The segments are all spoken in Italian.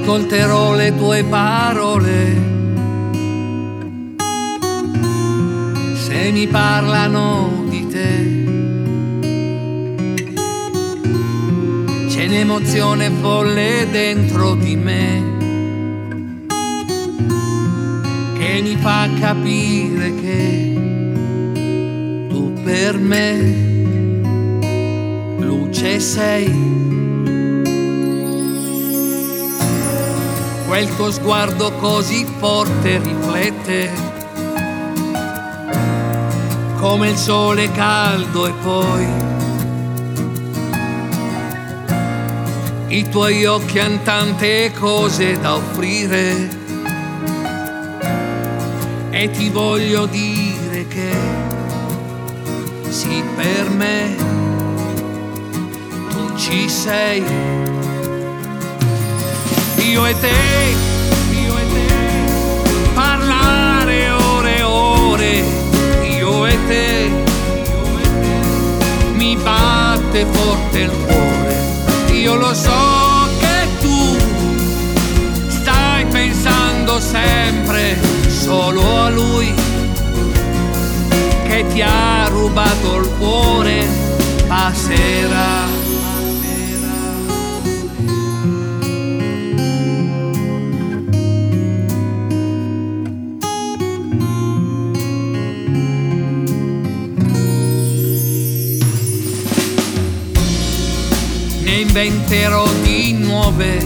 ascolterò le tue parole se mi parlano di te. C'è un'emozione folle dentro di me che mi fa capire che tu per me luce sei. Quel tuo sguardo così forte riflette come il sole caldo, e poi i tuoi occhi hanno tante cose da offrire, e ti voglio dire che sì, per me tu ci sei. Io e te, parlare ore e ore, io e te, mi batte forte il cuore. Io lo so che tu stai pensando sempre solo a lui, che ti ha rubato il cuore. Passerà. Ne inventerò di nuove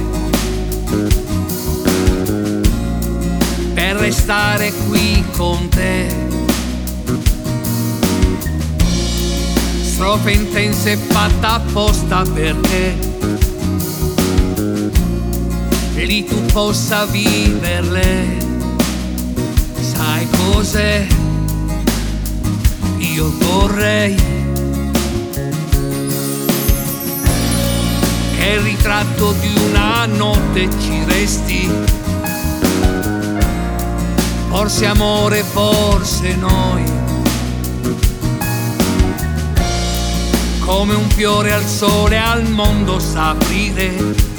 per restare qui con te. Strofe intense fatta apposta perché lì tu possa viverle. Sai cos'è? Io vorrei che il ritratto di una notte ci resti. Forse amore, forse noi, come un fiore al sole al mondo sa aprire.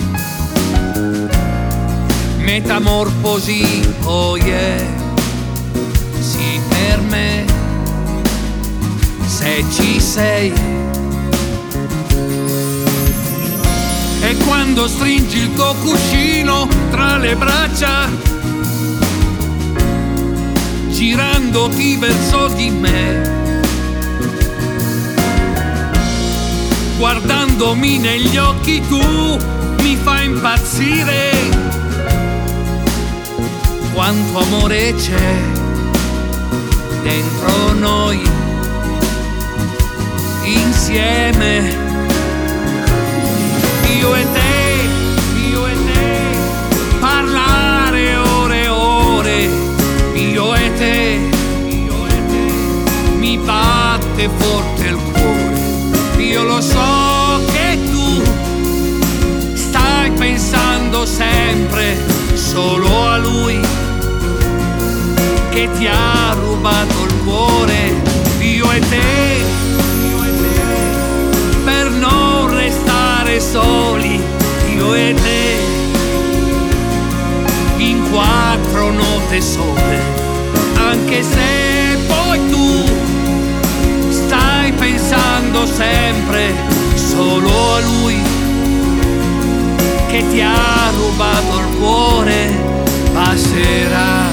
Metamorfosi, oh yeah, sì, per me, se ci sei. E quando stringi il tuo cuscino tra le braccia, girandoti verso di me, guardandomi negli occhi tu mi fai impazzire. Quanto amore c'è dentro noi, insieme. Io e te, parlare ore e ore, io e te, mi batte forte il cuore. Io lo so che tu stai pensando sempre solo a lui, che ti ha rubato il cuore. Io e te, per non restare soli, io e te, in quattro note sole, anche se poi tu stai pensando sempre solo a lui, che ti ha rubato il cuore. Passerà.